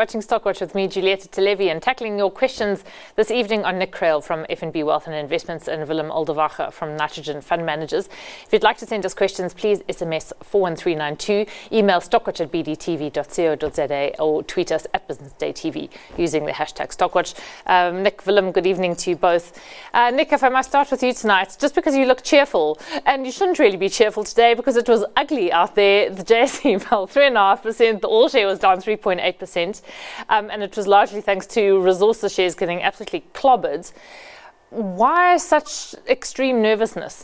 watching Stockwatch with me, Julieta Televi, and tackling your questions this evening on Nick Krale from FNB Wealth and Investments and Willem Oldewacher from Nitrogen Fund Managers. If you'd like to send us questions, please SMS 41392, email stockwatch@bdtv.co.za or tweet us at Business Day TV using the hashtag Stockwatch. Nick, Willem, good evening to you both. Nick, if I must start with you tonight, just because you look cheerful, and you shouldn't really be cheerful today because it was ugly out there. The JSE fell 3.5%, the all share was down 3.8%, and it was largely thanks to resources shares getting absolutely clobbered. Why such extreme nervousness?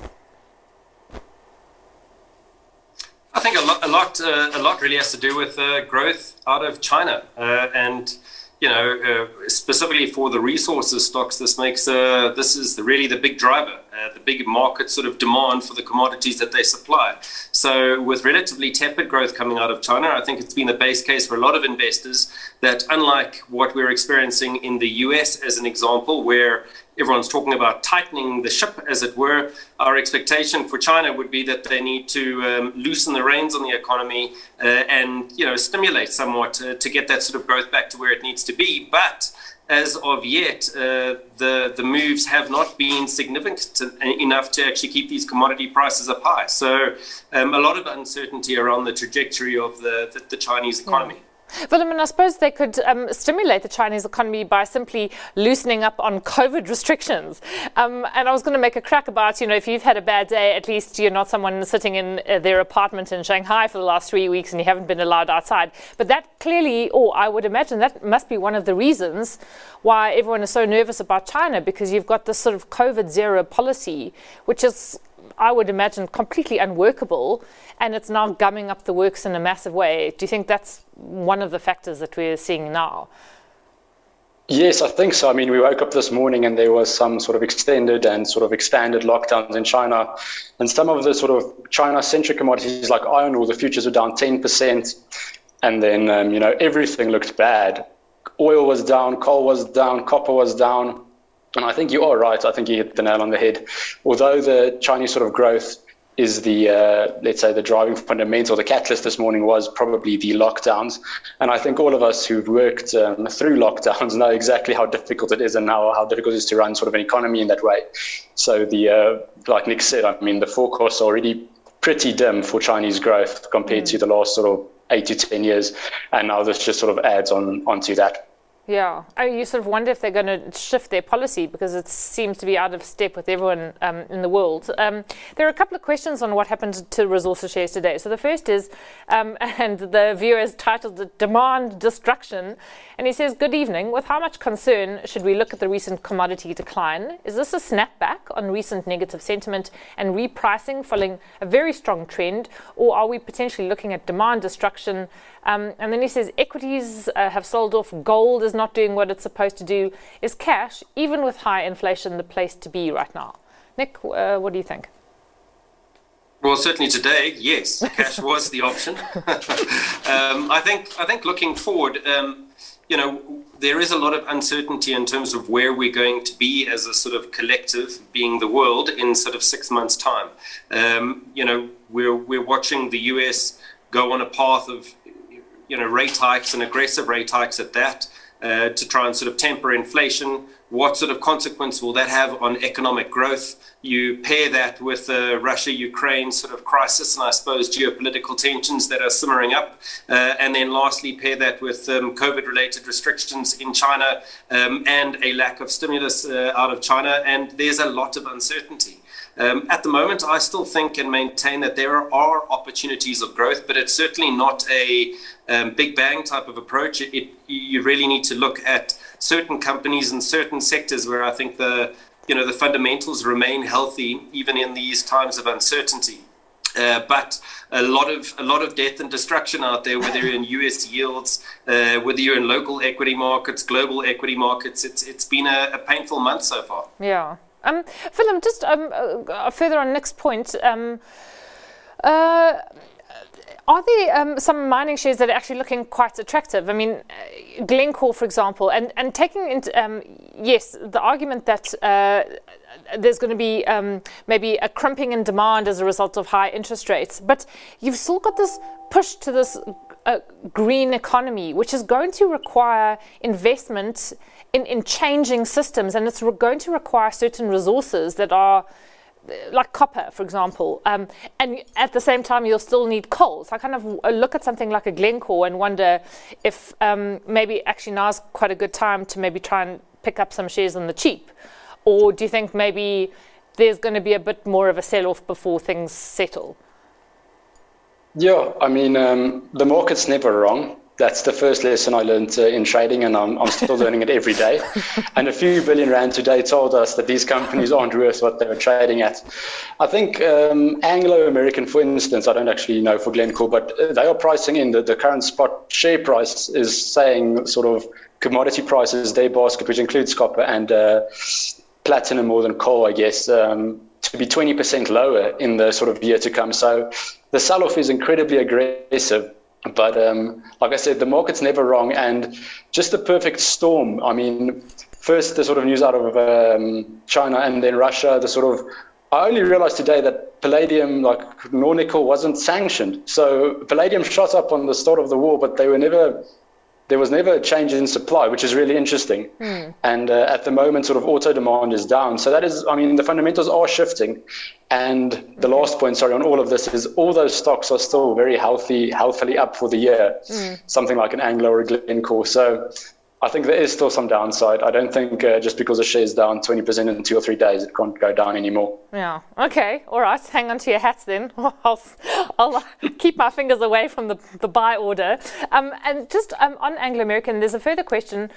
I think a lot really has to do with growth out of China, and specifically for the resources stocks, this is really the big driver, the big market sort of demand for the commodities that they supply. So with relatively tepid growth coming out of China, I think it's been the base case for a lot of investors that, unlike what we're experiencing in the US as an example, where everyone's talking about tightening the ship, as it were, our expectation for China would be that they need to loosen the reins on the economy and stimulate somewhat to get that sort of growth back to where it needs to be. But as of yet, the moves have not been significant enough to actually keep these commodity prices up high. So a lot of uncertainty around the trajectory of the Chinese economy. But I suppose they could stimulate the Chinese economy by simply loosening up on COVID restrictions. And I was going to make a crack about, if you've had a bad day, at least you're not someone sitting in their apartment in Shanghai for the last 3 weeks and you haven't been allowed outside. But that clearly, or I would imagine that must be one of the reasons why everyone is so nervous about China, because you've got this sort of COVID zero policy, which is, I would imagine, completely unworkable, and it's now gumming up the works in a massive way. Do you think that's one of the factors that we're seeing now? Yes, I think so. I mean, we woke up this morning and there was some sort of extended and sort of expanded lockdowns in China, and some of the sort of China-centric commodities like iron ore, the futures were down 10%, and then, everything looked bad. Oil was down, coal was down, copper was down. And I think you are right. I think you hit the nail on the head. Although the Chinese sort of growth is the, let's say, the driving fundamental, the catalyst this morning was probably the lockdowns. And I think all of us who've worked through lockdowns know exactly how difficult it is and how difficult it is to run sort of an economy in that way. So like Nick said, I mean, the forecasts are already pretty dim for Chinese growth compared to the last sort of 8 to 10 years. And now this just sort of adds onto that. Yeah, you sort of wonder if they're going to shift their policy because it seems to be out of step with everyone in the world. There are a couple of questions on what happened to resources shares today. So the first is, and the viewer has titled it Demand Destruction, and he says, good evening, with how much concern should we look at the recent commodity decline? Is this a snapback on recent negative sentiment and repricing following a very strong trend, or are we potentially looking at demand destruction? And then he says, equities have sold off, gold is not doing what it's supposed to do. Is cash, even with high inflation, the place to be right now? Nick, what do you think? Well, certainly today, yes, cash was the option. I think looking forward, there is a lot of uncertainty in terms of where we're going to be as a sort of collective, being the world, in sort of 6 months' time. We're watching the US go on a path of rate hikes and aggressive rate hikes at that, to try and sort of temper inflation. What sort of consequence will that have on economic growth? You pair that with the Russia-Ukraine sort of crisis and I suppose geopolitical tensions that are simmering up. And then lastly, pair that with COVID-related restrictions in China and a lack of stimulus out of China. And there's a lot of uncertainty. At the moment, I still think and maintain that there are opportunities of growth, but it's certainly not a big bang type of approach. You really need to look at certain companies and certain sectors where I think the fundamentals remain healthy even in these times of uncertainty. But a lot of death and destruction out there, whether you're in US yields, whether you're in local equity markets, global equity markets. It's been a painful month so far. Yeah. Willem, just further on Nick's point, are there some mining shares that are actually looking quite attractive? I mean, Glencore, for example, and taking into, yes, the argument that there's going to be maybe a crimping in demand as a result of high interest rates, but you've still got this push to this a green economy, which is going to require investment in changing systems, and it's going to require certain resources that are like copper, for example, and at the same time you'll still need coal. So I kind of look at something like a Glencore and wonder if maybe actually now's quite a good time to maybe try and pick up some shares on the cheap, or do you think maybe there's going to be a bit more of a sell-off before things settle? Yeah, I mean, the market's never wrong. That's the first lesson I learned in trading, and I'm still learning it every day. And a few billion rand today told us that these companies aren't worth what they were trading at. I think Anglo American, for instance, I don't actually know for Glencore, but they are pricing in the current spot share price is saying sort of commodity prices, their basket, which includes copper and platinum more than coal, I guess, to be 20% lower in the sort of year to come. So the sell-off is incredibly aggressive. But like I said, the market's never wrong, and just the perfect storm. I mean, first the sort of news out of China, and then Russia. I only realized today that palladium, like Nornickel, wasn't sanctioned. So palladium shot up on the start of the war, but there was never a change in supply, which is really interesting. And at the moment, sort of auto demand is down. So that is, I mean, the fundamentals are shifting. And the last point, on all of this is all those stocks are still very healthily up for the year, something like an Anglo or a Glencore. So I think there is still some downside. I don't think just because a share is down 20% in 2 or 3 days, it can't go down anymore. Yeah. Okay. All right. Hang on to your hats then. I'll keep my fingers away from the buy order. And just on Anglo American, there's a further question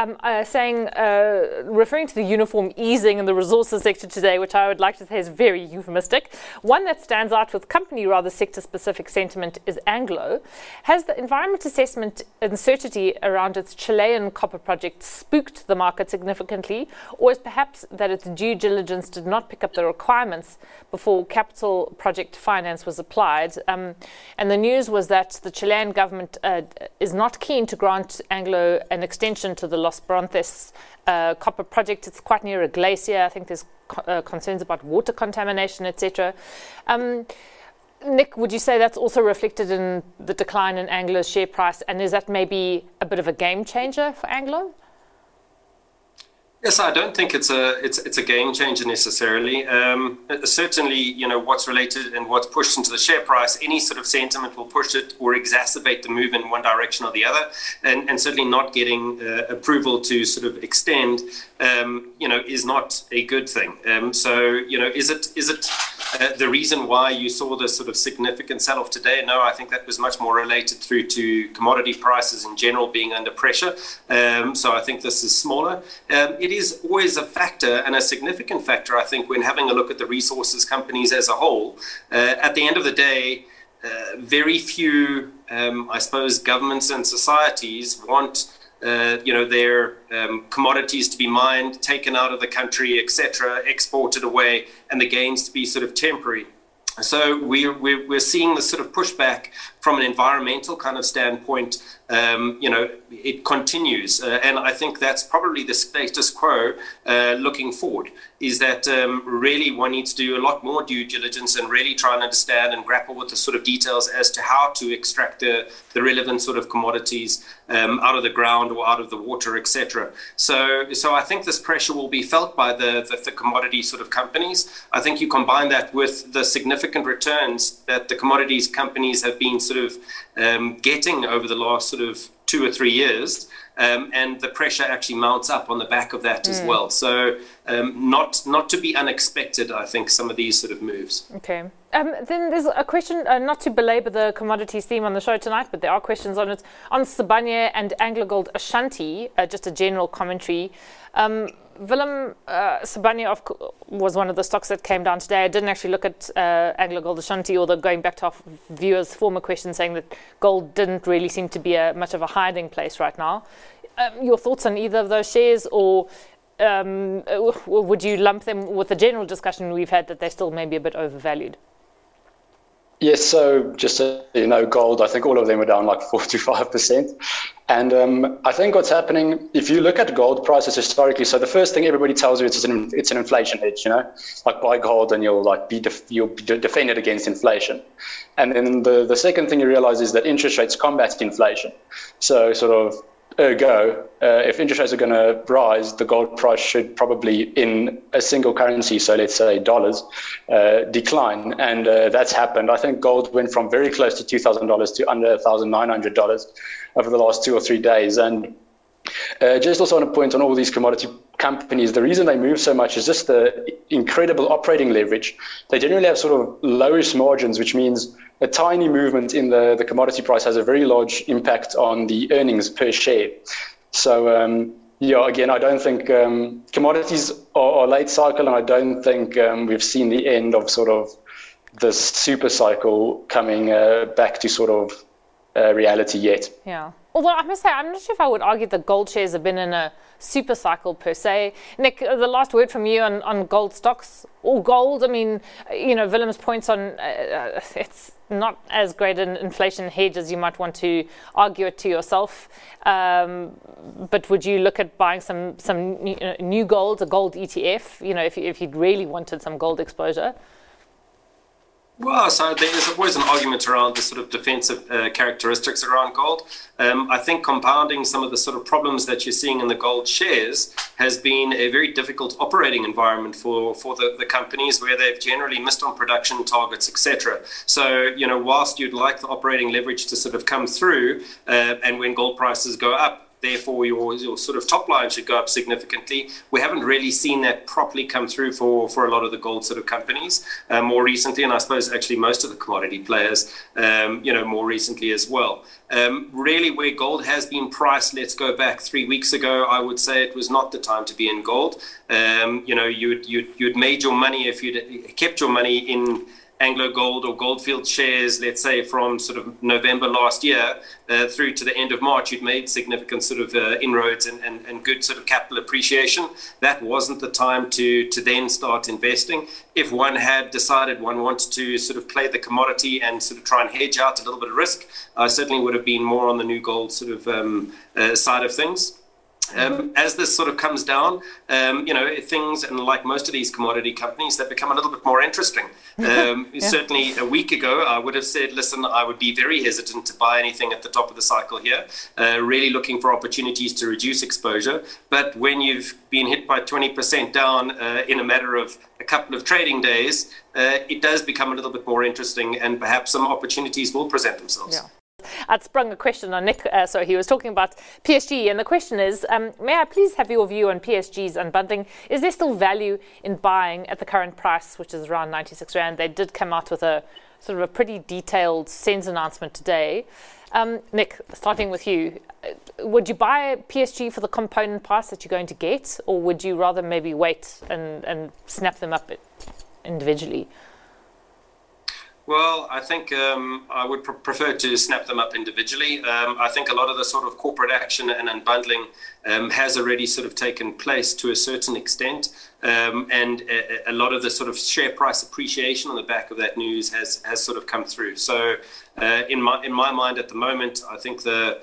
referring to the uniform easing in the resources sector today, which I would like to say is very euphemistic. One that stands out with company rather sector-specific sentiment is Anglo. Has the environment assessment uncertainty around its Chilean copper project spooked the market significantly, or is perhaps that its due diligence did not pick up the requirements before capital project finance was applied? And the news was that the Chilean government is not keen to grant Anglo an extension to the Los Bronces copper project. It's quite near a glacier. I think there's concerns about water contamination, etc. Nick, would you say that's also reflected in the decline in Anglo's share price, and is that maybe a bit of a game changer for Anglo? Yes, I don't think it's a game changer necessarily. Certainly, what's related and what's pushed into the share price, any sort of sentiment will push it or exacerbate the move in one direction or the other, and certainly not getting approval to sort of extend, is not a good thing. Is it the reason why you saw this sort of significant sell-off today? No, I think that was much more related through to commodity prices in general being under pressure. So I think this is smaller. It is always a factor, and a significant factor, I think, when having a look at the resources companies as a whole. At the end of the day, very few, I suppose, governments and societies want their commodities to be mined, taken out of the country, etc., exported away, and the gains to be sort of temporary. So we're seeing this sort of pushback from an environmental kind of standpoint. It continues, and I think that's probably the status quo looking forward, is that really one needs to do a lot more due diligence and really try and understand and grapple with the sort of details as to how to extract the relevant sort of commodities out of the ground or out of the water, etc. So I think this pressure will be felt by the commodity sort of companies. I think you combine that with the significant returns that the commodities companies have been sort of getting over the last sort of 2 or 3 years, and the pressure actually mounts up on the back of that as well. So not to be unexpected, I think, some of these sort of moves. Okay. Then there's a question, not to belabor the commodities theme on the show tonight, but there are questions on it, on Sibanye and AngloGold Ashanti, just a general commentary. Willem, Sibanye was one of the stocks that came down today. I didn't actually look at AngloGold Ashanti, although going back to our viewers' former question saying that gold didn't really seem to be much of a hiding place right now. Your thoughts on either of those shares, or would you lump them with the general discussion we've had that they're still maybe a bit overvalued? Yes, so just so you know, gold, I think all of them were down like 4 to 5%. And I think what's happening, if you look at gold prices historically, so the first thing everybody tells you it's an inflation hedge, like buy gold and you'll like you'll be defended against inflation. And then the second thing you realize is that interest rates combat inflation. So sort of ergo, if interest rates are going to rise, the gold price should probably, in a single currency, so let's say dollars, decline. And that's happened. I think gold went from very close to $2,000 to under $1,900 over the last 2 or 3 days. And just also on a point on all these commodity companies, the reason they move so much is just the incredible operating leverage. They generally have sort of lowest margins, which means a tiny movement in the commodity price has a very large impact on the earnings per share. So, again, I don't think commodities are late cycle, and I don't think we've seen the end of sort of this super cycle coming back to sort of reality yet. Yeah. Although I must say, I'm not sure if I would argue that gold shares have been in a super cycle per se. Nick, the last word from you on gold stocks or gold. I mean, Willem's points on it's not as great an inflation hedge as you might want to argue it to yourself. But would you look at buying some new gold, a gold ETF, if you'd really wanted some gold exposure? Well, so there's always an argument around the sort of defensive characteristics around gold. I think compounding some of the sort of problems that you're seeing in the gold shares has been a very difficult operating environment for the companies, where they've generally missed on production targets, etc. So, whilst you'd like the operating leverage to sort of come through, and when gold prices go up, therefore your sort of top line should go up significantly. We haven't really seen that properly come through for a lot of the gold sort of companies more recently, and I suppose actually most of the commodity players, more recently as well. Really, where gold has been priced, let's go back 3 weeks ago, I would say it was not the time to be in gold. You'd made your money if you'd kept your money in Anglo Gold or Goldfield shares, let's say from sort of November last year through to the end of March. You'd made significant sort of inroads and good sort of capital appreciation. That wasn't the time to then start investing. If one had decided one wanted to sort of play the commodity and sort of try and hedge out a little bit of risk, I certainly would have been more on the new gold sort of side of things. As this sort of comes down, things, and like most of these commodity companies, they become a little bit more interesting. Certainly a week ago, I would have said, listen, I would be very hesitant to buy anything at the top of the cycle here, really looking for opportunities to reduce exposure. But when you've been hit by 20% down in a matter of a couple of trading days, it does become a little bit more interesting, and perhaps some opportunities will present themselves. Yeah. I'd sprung a question on Nick, so he was talking about PSG, and the question is, may I please have your view on PSG's unbundling? Is there still value in buying at the current price, which is around 96 Rand? They did come out with a sort of a pretty detailed SENS announcement today. Nick, starting with you, would you buy PSG for the component parts that you're going to get, or would you rather maybe wait and snap them up individually? Well, I think I would prefer to snap them up individually. I think a lot of the sort of corporate action and unbundling has already sort of taken place to a certain extent. And a lot of the sort of share price appreciation on the back of that news has sort of come through. So in my mind at the moment, I think the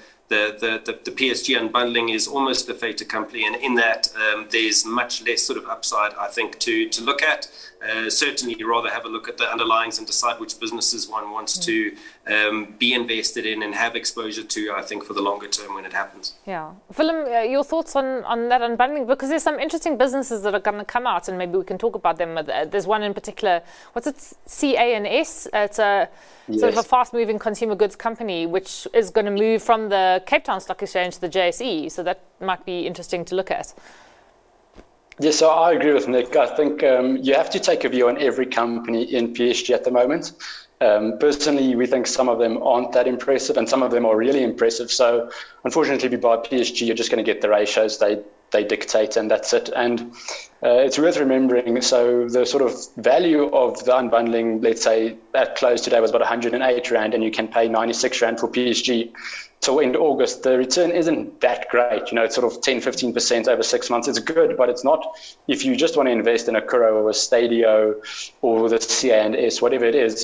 PSG unbundling is almost a fait accompli, and in that there's much less sort of upside, I think, to look at. Certainly, you rather have a look at the underlyings and decide which businesses one wants to be invested in and have exposure to, I think, for the longer term when it happens. Yeah. Willem, your thoughts on that unbundling? Because there's some interesting businesses that are going to come out, and maybe we can talk about them. There's one in particular, what's it, CANS? It's a sort of a fast-moving consumer goods company, which is going to move from the Cape Town Stock Exchange to the JSE. So that might be interesting to look at. Yes, so I agree with Nick. I think you have to take a view on every company in PSG at the moment. Personally, we think some of them aren't that impressive and some of them are really impressive. So unfortunately, if you buy PSG, you're just going to get the ratios they dictate, and that's it. And it's worth remembering, so the sort of value of the unbundling, let's say at close today was about 108 Rand, and you can pay 96 Rand for PSG. So in August, the return isn't that great. It's sort of 10-15% over 6 months. It's good, but it's not, if you just want to invest in a Curro or a Stadio or the CANS, whatever it is,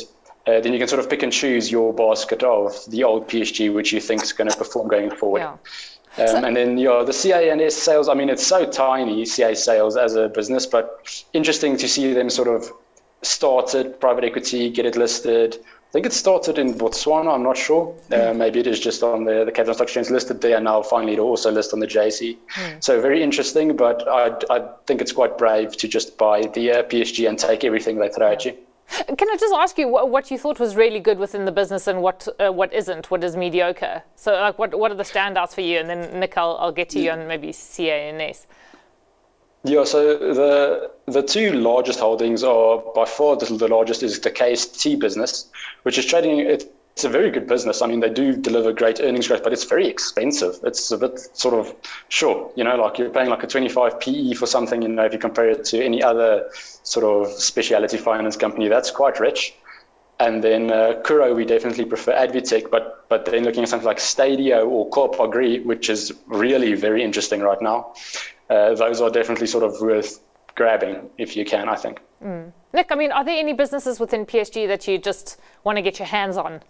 then you can sort of pick and choose your basket of the old PSG, which you think is going to perform going forward. Yeah. And then the CA&S sales, I mean, it's so tiny, CA sales as a business, but interesting to see them sort of started private equity, get it listed. I think it started in Botswana, I'm not sure. Maybe it is just on the Cape Town Stock Exchange listed there, and now finally it'll also list on the JSE. So very interesting, but I think it's quite brave to just buy the PSG and take everything they throw at you. Can I just ask you what you thought was really good within the business and what isn't, what is mediocre? So like what are the standouts for you? And then Nick, I'll get to you on maybe CA&S. Yeah, so the two largest holdings are by far the largest is the KST business, which is trading. It's a very good business. I mean, they do deliver great earnings growth, but it's very expensive. It's a bit sort of, sure, like you're paying like a 25 PE for something, if you compare it to any other sort of specialty finance company, that's quite rich. And then Kuro, we definitely prefer Advitech, but then looking at something like Stadio or Corp Agri, which is really very interesting right now. Those are definitely sort of worth grabbing if you can, I think. Nick, I mean, are there any businesses within PSG that you just want to get your hands on?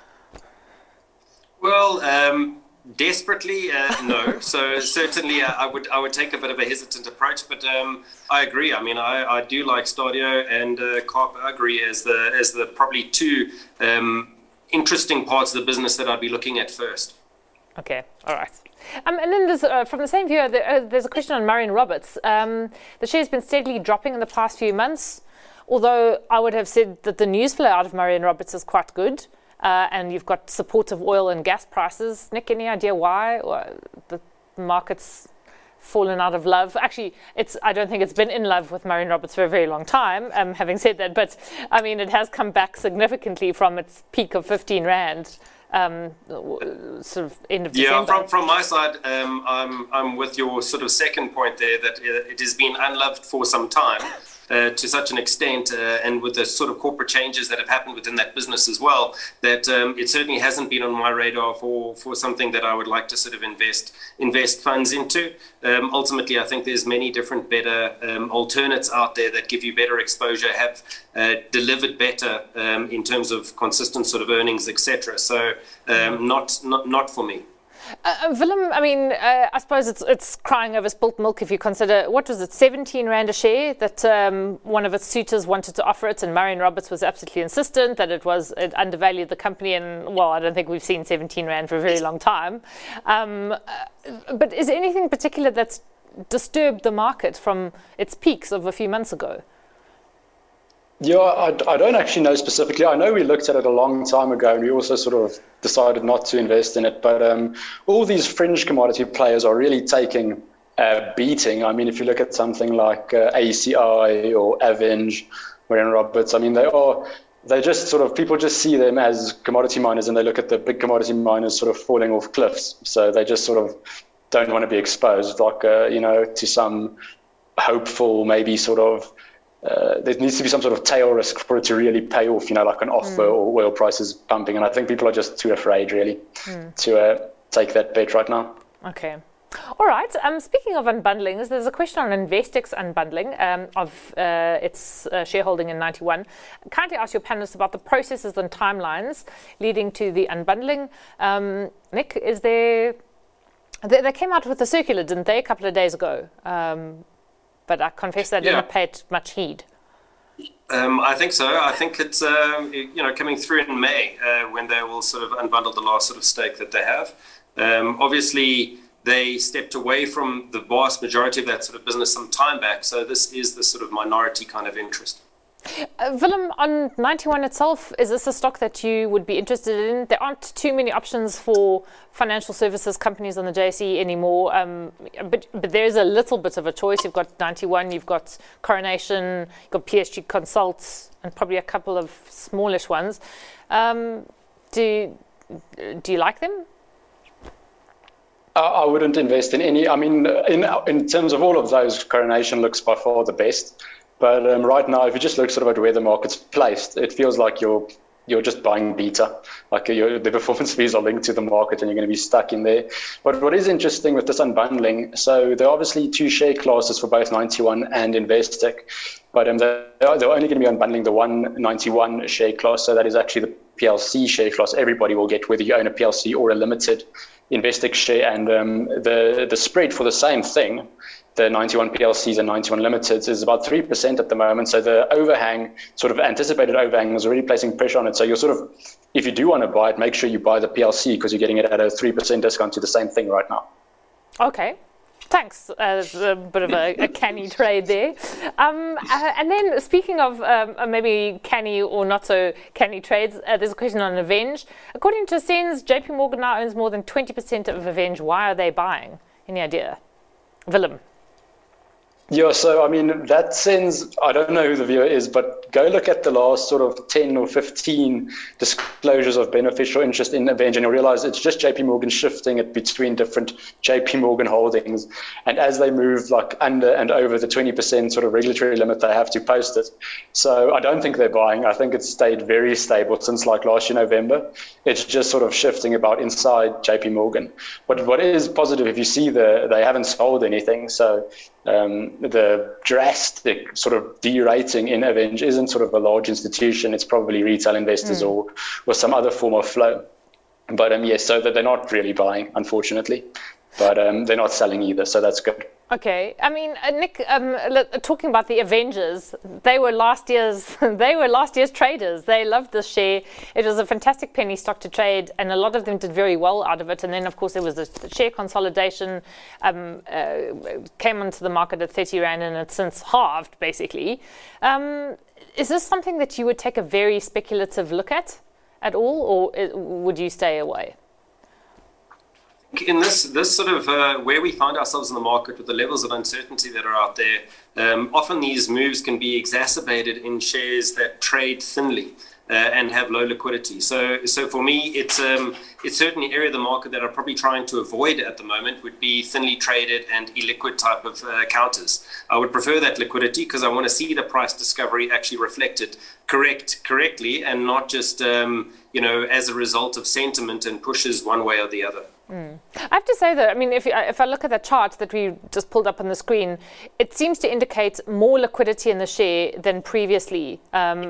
Well, desperately, no. So certainly I would take a bit of a hesitant approach, but I agree. I mean, I do like Stadio and Corp Agri as the probably two interesting parts of the business that I'd be looking at first. Okay, all right. And then there's, from the same viewer, there's a question on Murray & Roberts. The share's been steadily dropping in the past few months, although I would have said that the news flow out of Murray & Roberts is quite good, and you've got supportive oil and gas prices. Nick, any idea why the market's fallen out of love? Actually, I don't think it's been in love with Murray & Roberts for a very long time, having said that, but I mean, it has come back significantly from its peak of 15 Rand. Sort of end of December. Yeah, from my side, I'm with your sort of second point there that it has been unloved for some time to such an extent, and with the sort of corporate changes that have happened within that business as well, that it certainly hasn't been on my radar for something that I would like to sort of invest funds into. Ultimately, I think there's many different better alternates out there that give you better exposure, have delivered better in terms of consistent sort of earnings, etc. So not for me. Willem, I mean, I suppose it's crying over spilt milk if you consider, what was it, 17 Rand a share that one of its suitors wanted to offer it, and Murray & Roberts was absolutely insistent that it undervalued the company, and well, I don't think we've seen 17 Rand for a very long time. But is there anything particular that's disturbed the market from its peaks of a few months ago? Yeah, I don't actually know specifically. I know we looked at it a long time ago and we also sort of decided not to invest in it. But all these fringe commodity players are really taking a beating. I mean, if you look at something like ACI or Aveng, Murray & Roberts, I mean, they just sort of, people just see them as commodity miners and they look at the big commodity miners sort of falling off cliffs. So they just sort of don't want to be exposed, like, to some hopeful, maybe sort of, there needs to be some sort of tail risk for it to really pay off, like an offer or oil prices pumping. And I think people are just too afraid, really, to take that bet right now. Okay. All right. Speaking of unbundling, there's a question on Investec's unbundling of its shareholding in 91. Kindly ask your panelists about the processes and timelines leading to the unbundling. Nick, they came out with a circular, didn't they, a couple of days ago? But I confess I didn't pay it much heed. I think so. I think it's coming through in May when they will sort of unbundle the last sort of stake that they have. Obviously, they stepped away from the vast majority of that sort of business some time back. So this is the sort of minority kind of interest. Willem, on 91 itself, is this a stock that you would be interested in? There aren't too many options for financial services companies on the JSE anymore, but there's a little bit of a choice. You've got 91, you've got Coronation, you've got PSG Consults, and probably a couple of smallish ones. Do you like them? I wouldn't invest in any. I mean, in terms of all of those, Coronation looks by far the best. But right now, if you just look sort of at where the market's placed, it feels like you're you're just buying beta. Like the performance fees are linked to the market and you're going to be stuck in there. But what is interesting with this unbundling, so there are obviously two share classes for both 91 and Investec, but they're only going to be unbundling the 191 share class. So that is actually the PLC share class everybody will get, whether you own a PLC or a limited Investec share. And the spread for the same thing, the 91 PLCs and 91 limiteds, is about 3% at the moment. So the overhang, sort of anticipated overhang, is already placing pressure on it. So you're sort of, if you do want to buy it, make sure you buy the PLC because you're getting it at a 3% discount to the same thing right now. Okay. Thanks. A bit of a canny trade there. And then speaking of maybe canny or not so canny trades, there's a question on Aveng. According to Sens, JP Morgan now owns more than 20% of Aveng. Why are they buying? Any idea? Willem. Yeah, so I mean, that sends, I don't know who the viewer is, but go look at the last sort of 10 or 15 disclosures of beneficial interest in Aveng, and you'll realize it's just JP Morgan shifting it between different JP Morgan holdings. And as they move like under and over the 20% sort of regulatory limit, they have to post it. So I don't think they're buying. I think it's stayed very stable since like last year, November. It's just sort of shifting about inside JP Morgan. But what is positive, if you see they haven't sold anything. So the drastic sort of derating in Aveng isn't sort of a large institution. It's probably retail investors or some other form of flow. But yes, so that they're not really buying, unfortunately. But they're not selling either, so that's good. Okay, I mean, Nick, talking about the Avengers, they were last year's traders. They loved this share. It was a fantastic penny stock to trade, and a lot of them did very well out of it. And then, of course, there was the share consolidation, came onto the market at 30 Rand, and it's since halved, basically. Is this something that you would take a very speculative look at all, or would you stay away? In this sort of where we find ourselves in the market with the levels of uncertainty that are out there, often these moves can be exacerbated in shares that trade thinly and have low liquidity. So for me, it's certainly an area of the market that I'm probably trying to avoid at the moment would be thinly traded and illiquid type of counters. I would prefer that liquidity because I want to see the price discovery actually reflected correctly and not just as a result of sentiment and pushes one way or the other. I have to say that, I mean, if I look at the chart that we just pulled up on the screen, it seems to indicate more liquidity in the share than previously.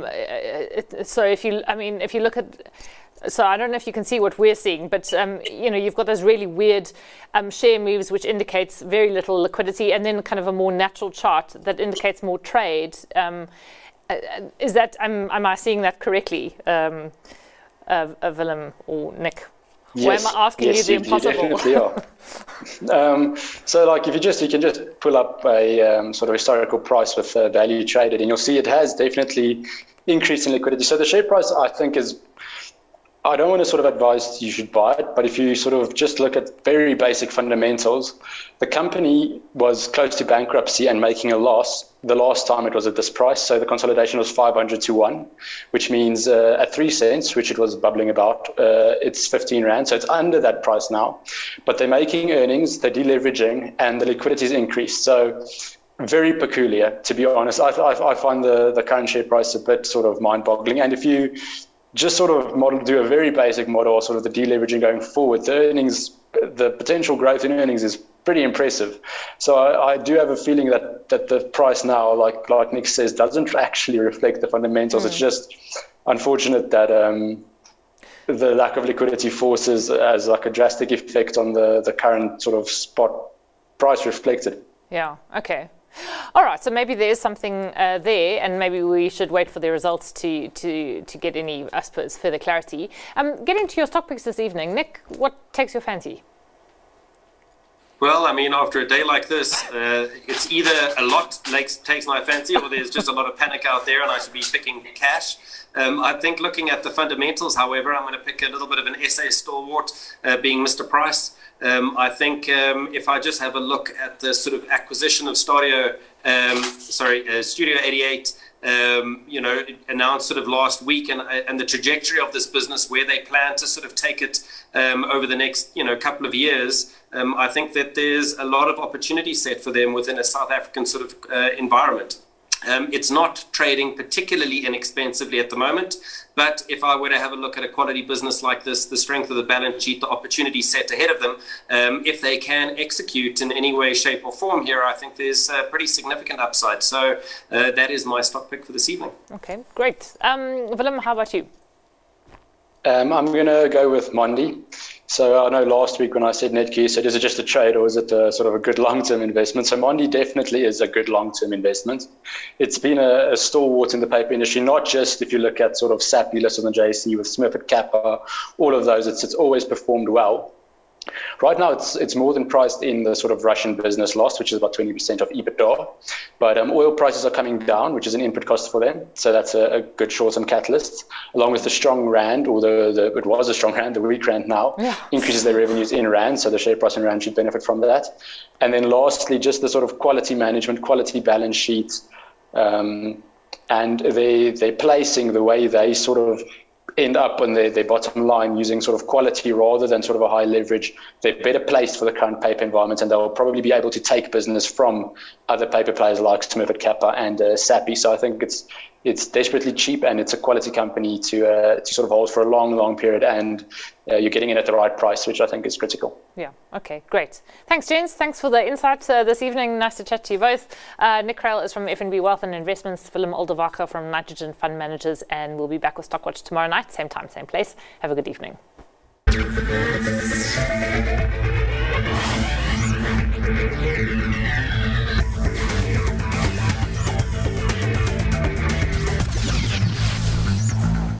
So if you look at, so I don't know if you can see what we're seeing, but you've got those really weird share moves which indicates very little liquidity, and then kind of a more natural chart that indicates more trade. Is that am I seeing that correctly, Willem or Nick? Yes, why am I asking you the impossible? You definitely are. So like you can just pull up a sort of historical price with value traded, and you'll see it has definitely increased in liquidity. So the share price, I think, I don't want to sort of advise you should buy it, but if you sort of just look at very basic fundamentals, the company was close to bankruptcy and making a loss the last time it was at this price. So the consolidation was 500 to 1, which means at 3 cents, which it was bubbling about, it's 15 Rand. So it's under that price now. But they're making earnings, they're deleveraging, and the liquidity is increased. So very peculiar, to be honest. I find the current share price a bit sort of mind-boggling. And if you just sort of do a very basic model, sort of the deleveraging going forward, the potential growth in earnings is pretty impressive. So I do have a feeling that the price now, like Nick says, doesn't actually reflect the fundamentals. It's just unfortunate that the lack of liquidity forces as like a drastic effect on the current sort of spot price reflected. Yeah, okay. All right, so maybe there is something there, and maybe we should wait for the results to get any, I suppose, further clarity. Getting to your stock picks this evening, Nick, what takes your fancy? Well, I mean, after a day like this, it's either a lot takes my fancy, or there's just a lot of panic out there, and I should be picking cash. I think looking at the fundamentals, however, I'm going to pick a little bit of an SA stalwart, being Mr. Price. I think if I just have a look at the sort of acquisition of Studio 88, announced sort of last week, and the trajectory of this business, where they plan to sort of take it over the next couple of years, I think that there's a lot of opportunity set for them within a South African sort of environment. It's not trading particularly inexpensively at the moment, but if I were to have a look at a quality business like this, the strength of the balance sheet, the opportunity set ahead of them, if they can execute in any way, shape or form here, I think there's a pretty significant upside. So that is my stock pick for this evening. Okay, great. Willem, how about you? I'm going to go with Mondi. So I know last week when I said Netcare, you said, is it just a trade or is it a sort of a good long-term investment? So Mondi definitely is a good long-term investment. It's been a stalwart in the paper industry, not just if you look at sort of SAPI listed on the JSE with Smith at Kappa, all of those, it's always performed well. Right now, it's more than priced in the sort of Russian business loss, which is about 20% of EBITDA. But oil prices are coming down, which is an input cost for them. So that's a good short-term catalyst, along with the strong rand, or it was a strong rand, the weak rand now, increases their revenues in rand. So the share price in rand should benefit from that. And then lastly, just the sort of quality management, quality balance sheet, and they're placing the way they sort of end up on their bottom line using sort of quality rather than sort of a high leverage. They're better placed for the current paper environment, and they'll probably be able to take business from other paper players like Smith at Kappa and SAPI. So I think it's desperately cheap, and it's a quality company to sort of hold for a long period, and you're getting it at the right price, which I think is critical. Yeah, okay, great. Thanks, Jens. Thanks for the insight this evening. Nice to chat to you both. Nick Krale is from FNB Wealth and Investments, Willem Oldewacher from Nitrogen Fund Managers, and we'll be back with Stockwatch tomorrow night, same time, same place. Have a good evening.